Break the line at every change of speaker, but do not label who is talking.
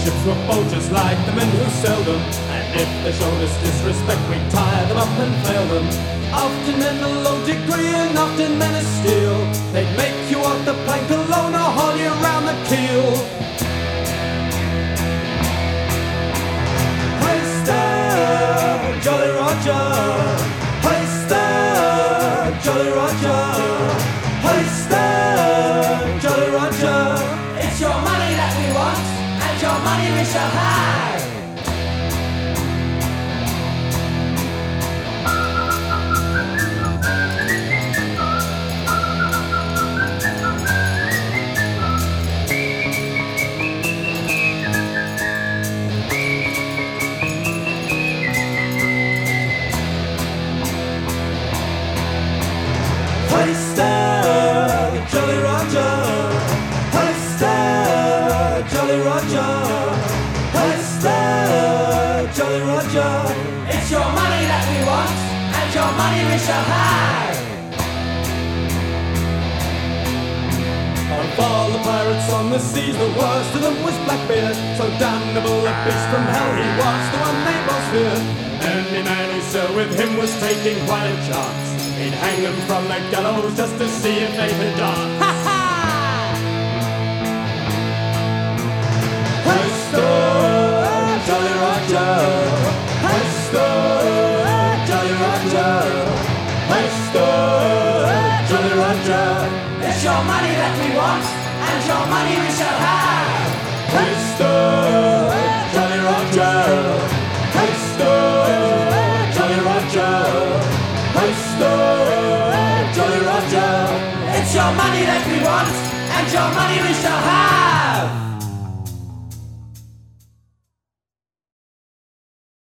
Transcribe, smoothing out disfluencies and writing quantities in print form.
ships were bold just like the men who sailed them. And if they showed us disrespect, we'd tie them up and fail them. Often men of low degree and often men of steel. They'd make you walk the plank alone or haul you round the keel. Hoist Jolly Roger, hoist Jolly Roger, hoist Jolly Roger.
It's your money that we want, and your money we shall have.
Hoist Jolly Roger, hoist Jolly Roger, hoist Jolly Roger.
It's your money that we want, and your money we shall have.
Of all the pirates on the seas, the worst of them was Blackbeard. So damnable a beast from hell, he was the one they most feared. Any man who sailed with him was taking quite a chance. He'd hang them from the gallows just to see if they could dance.
Ha ha!
Hoist Jolly Roger, hoist Jolly Roger, hoist Jolly Roger.
It's your money that we want, and your money we shall have.
Hoist Jolly Roger, hoist Jolly Roger, hoist Jolly Roger.
It's your money that we want, and your money we shall have.